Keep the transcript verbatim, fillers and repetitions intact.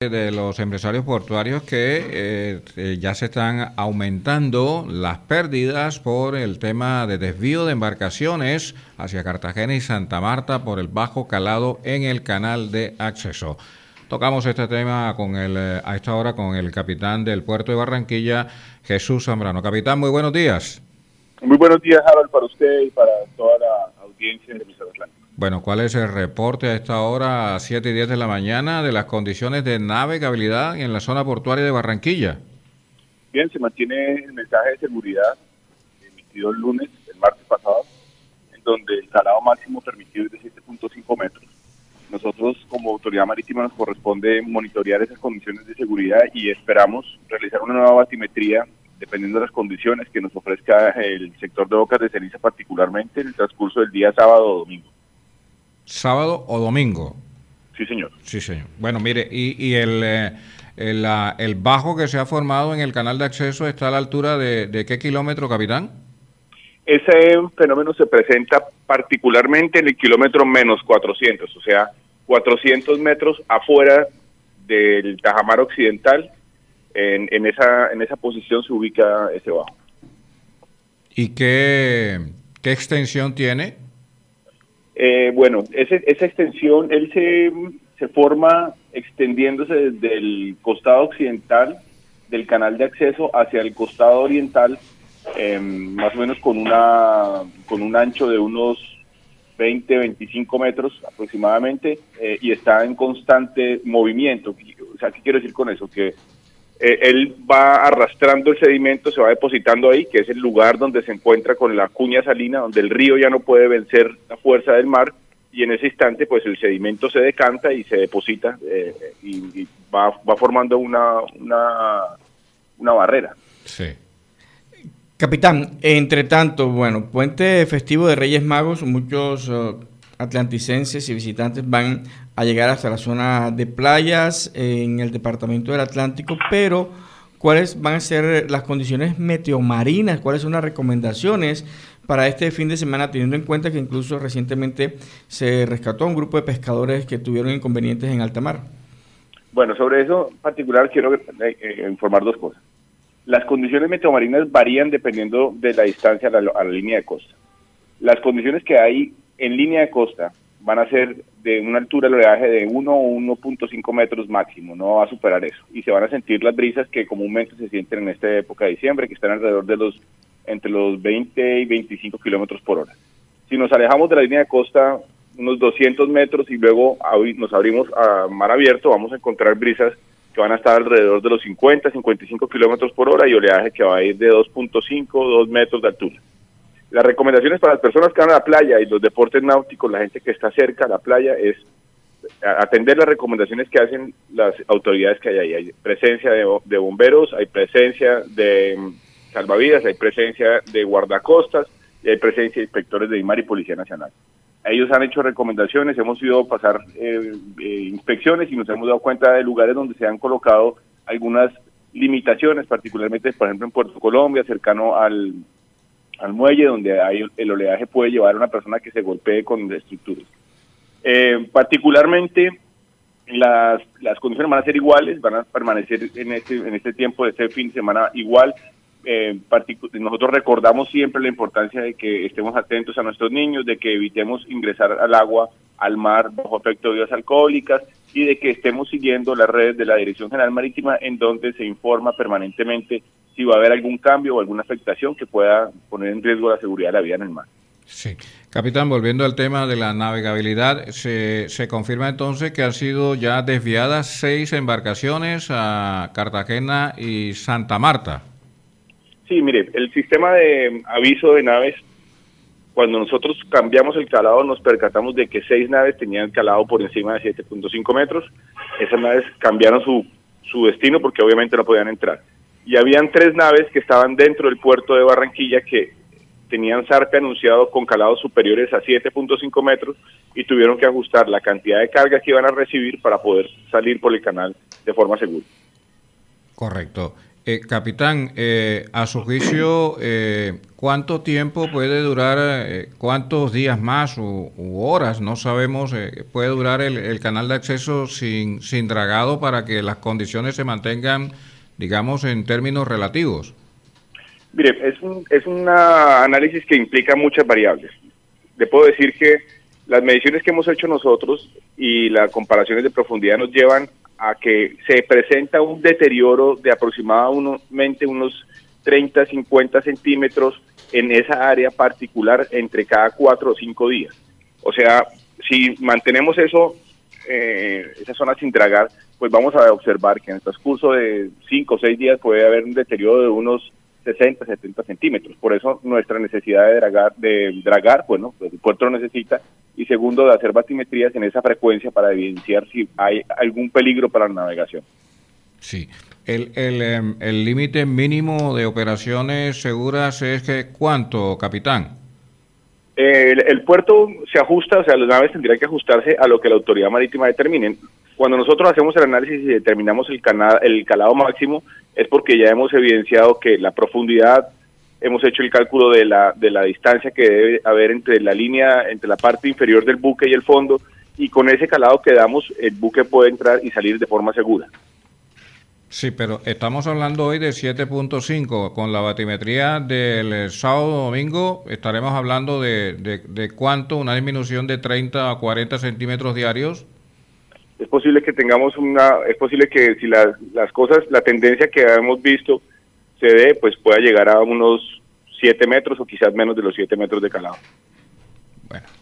De los empresarios portuarios que eh, eh, ya se están aumentando las pérdidas por el tema de desvío de embarcaciones hacia Cartagena y Santa Marta por el bajo calado en el canal de acceso. Tocamos este tema con el, eh, a esta hora con el capitán del puerto de Barranquilla, Jesús Zambrano. Capitán, muy buenos días. Muy buenos días, Harold, para usted y para toda la audiencia de Emisora Atlántico. Bueno, ¿cuál es el reporte a esta hora, a siete y diez de la mañana, de las condiciones de navegabilidad en la zona portuaria de Barranquilla? Bien, se mantiene el mensaje de seguridad emitido el lunes, el martes pasado, en donde el calado máximo permitido es de siete punto cinco metros. Nosotros, como autoridad marítima, nos corresponde monitorear esas condiciones de seguridad y esperamos realizar una nueva batimetría dependiendo de las condiciones que nos ofrezca el sector de bocas de ceniza, particularmente en el transcurso del día sábado o domingo. ¿Sábado o domingo? Sí, señor. Sí, señor. Bueno, mire, y, y el, eh, el, la, el bajo que se ha formado en el canal de acceso está a la altura de, de ¿qué kilómetro, capitán? Ese fenómeno se presenta particularmente en el kilómetro menos cuatrocientos, o sea, cuatrocientos metros afuera del tajamar occidental. En, en esa en esa posición se ubica ese bajo. ¿Y qué, qué extensión tiene? Eh, bueno, ese, esa extensión, él se, se forma extendiéndose desde el costado occidental del canal de acceso hacia el costado oriental, eh, más o menos con una con un ancho de unos veinte, veinticinco metros aproximadamente, eh, y está en constante movimiento. O sea, ¿qué quiero decir con eso? Que eh, él va arrastrando el sedimento, se va depositando ahí, que es el lugar donde se encuentra con la cuña salina, donde el río ya no puede vencer la fuerza del mar, y en ese instante pues el sedimento se decanta y se deposita eh, y, y va, va formando una, una, una barrera. Sí. Capitán, entre tanto, bueno, puente festivo de Reyes Magos, muchos uh, atlanticenses y visitantes van a llegar hasta la zona de playas eh, en el departamento del Atlántico, pero ¿cuáles van a ser las condiciones meteomarinas? ¿Cuáles son las recomendaciones para este fin de semana, teniendo en cuenta que incluso recientemente se rescató a un grupo de pescadores que tuvieron inconvenientes en alta mar? Bueno, sobre eso en particular quiero eh, eh, informar dos cosas. Las condiciones meteomarinas varían dependiendo de la distancia a la, a la línea de costa. Las condiciones que hay en línea de costa van a ser de una altura de oleaje de uno o uno punto cinco metros máximo, no va a superar eso. Y se van a sentir las brisas que comúnmente se sienten en esta época de diciembre, que están alrededor de los entre los veinte y veinticinco kilómetros por hora. Si nos alejamos de la línea de costa unos doscientos metros y luego nos abrimos a mar abierto, vamos a encontrar brisas que van a estar alrededor de los cincuenta, cincuenta y cinco kilómetros por hora y oleaje que va a ir de dos punto cinco, dos metros de altura. Las recomendaciones para las personas que van a la playa y los deportes náuticos, la gente que está cerca a la playa, es atender las recomendaciones que hacen las autoridades que hay ahí. Hay presencia de, de bomberos, hay presencia de salvavidas, hay presencia de guardacostas y hay presencia de inspectores de INMAR y Policía Nacional. Ellos han hecho recomendaciones, hemos ido a pasar eh, eh, inspecciones y nos hemos dado cuenta de lugares donde se han colocado algunas limitaciones, particularmente, por ejemplo, en Puerto Colombia, cercano al, al muelle, donde hay el oleaje puede llevar a una persona que se golpee con estructuras. Eh, particularmente, las, las condiciones van a ser iguales, van a permanecer en este, en este tiempo de este fin de semana igual. Eh, nosotros recordamos siempre la importancia de que estemos atentos a nuestros niños, de que evitemos ingresar al agua, al mar, bajo efecto de bebidas alcohólicas y de que estemos siguiendo las redes de la Dirección General Marítima, en donde se informa permanentemente si va a haber algún cambio o alguna afectación que pueda poner en riesgo la seguridad de la vida en el mar. Sí. Capitán, volviendo al tema de la navegabilidad, se, se confirma entonces que han sido ya desviadas seis embarcaciones a Cartagena y Santa Marta. Sí, mire, el sistema de aviso de naves, cuando nosotros cambiamos el calado, nos percatamos de que seis naves tenían calado por encima de siete punto cinco metros. Esas naves cambiaron su, su destino porque obviamente no podían entrar. Y habían tres naves que estaban dentro del puerto de Barranquilla que tenían zarpe anunciado con calados superiores a siete punto cinco metros y tuvieron que ajustar la cantidad de carga que iban a recibir para poder salir por el canal de forma segura. Correcto. Eh, capitán, eh, a su juicio, eh, ¿cuánto tiempo puede durar, eh, cuántos días más u, u horas, no sabemos, eh, puede durar el, el canal de acceso sin, sin dragado para que las condiciones se mantengan, digamos, en términos relativos? Mire, es un es un análisis que implica muchas variables. Le puedo decir que las mediciones que hemos hecho nosotros y las comparaciones de profundidad nos llevan a que se presenta un deterioro de aproximadamente unos treinta, cincuenta centímetros en esa área particular entre cada cuatro o cinco días. O sea, si mantenemos eso, eh, esa zona sin dragar, pues vamos a observar que en el transcurso de cinco o seis días puede haber un deterioro de unos sesenta, setenta centímetros. Por eso nuestra necesidad de dragar, de dragar, bueno, pues el puerto lo necesita, y segundo, de hacer batimetrías en esa frecuencia para evidenciar si hay algún peligro para la navegación. Sí. El el el límite mínimo de operaciones seguras es que ¿cuánto, capitán? Eh, el, el puerto se ajusta, o sea, las naves tendrían que ajustarse a lo que la autoridad marítima determine. Cuando nosotros hacemos el análisis y determinamos el, cana, el calado máximo, es porque ya hemos evidenciado que la profundidad, hemos hecho el cálculo de la de la distancia que debe haber entre la línea, entre la parte inferior del buque y el fondo, y con ese calado que damos, el buque puede entrar y salir de forma segura. Sí, pero estamos hablando hoy de siete punto cinco. Con la batimetría del sábado domingo estaremos hablando de, de, de cuánto, una disminución de treinta a cuarenta centímetros diarios. Es posible que tengamos una, es posible que si la, las cosas, la tendencia que hemos visto se dé, pues pueda llegar a unos siete metros o quizás menos de los siete metros de calado. Bueno.